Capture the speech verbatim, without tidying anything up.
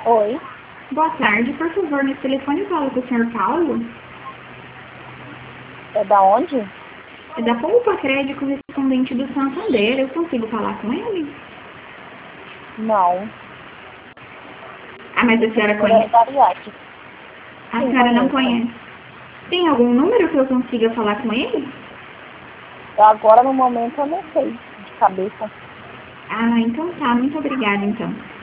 Oi. Boa tarde, por favor, nesse telefone eu falo com o senhor Paulo. É da onde? É da Poupa Crédito correspondente do Santander. Eu consigo falar com ele? Não. Ah, mas a Esse senhora número é conhece? da Ariate. A Sim, senhora não conheço. conhece. Tem algum número que eu consiga falar com ele? Agora, no momento, eu não sei de cabeça. Ah, então tá. Muito obrigada, então.